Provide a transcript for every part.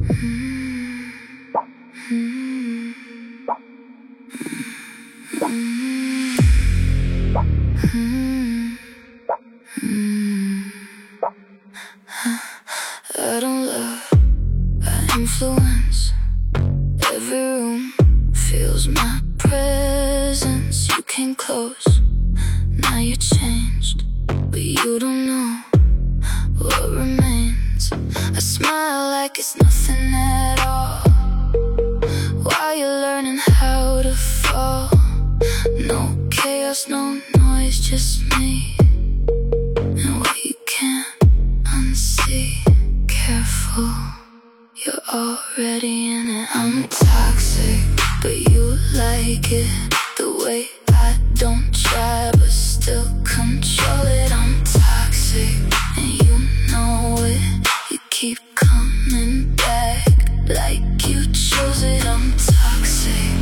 I don't love, I influence. Every room feels my presence. You came close, now you're changed, but you don't know what remains. I smile like it's nothing at all, while you're learning how to fall. No chaos, no noise, just me, and what you can't unsee. Careful, you're already in it. I'm toxic, but you like it. The way I don't try, but still control it. I'm toxic, and you know it. You keep coming back like you chose it. I'm toxic.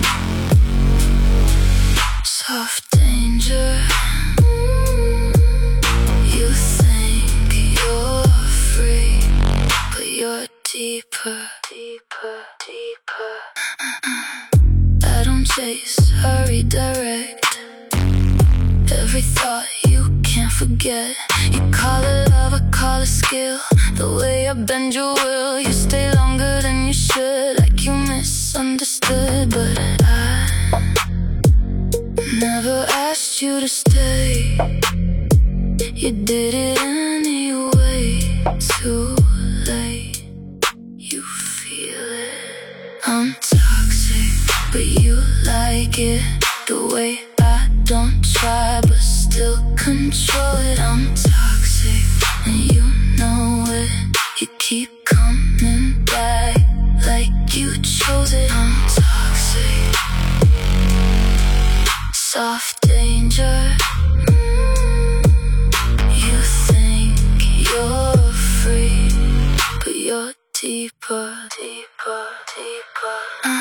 Soft danger. You think you're free, but you're deeper, deeper, deeper. I don't chase, I redirect. Every thought you can't forget. You call it love, I call it skill. The way I bend your will, you stay longer than you should. Like you misunderstood, but I never asked you to stay. You did it anyway, too late. You feel it. I'm toxic, but you like it. The way I don't try, but still control it. I'm toxic, and you know it. You keep coming back like you chose it. I'm toxic. Soft danger. You think you're free, but you're deeper, deeper, deeper.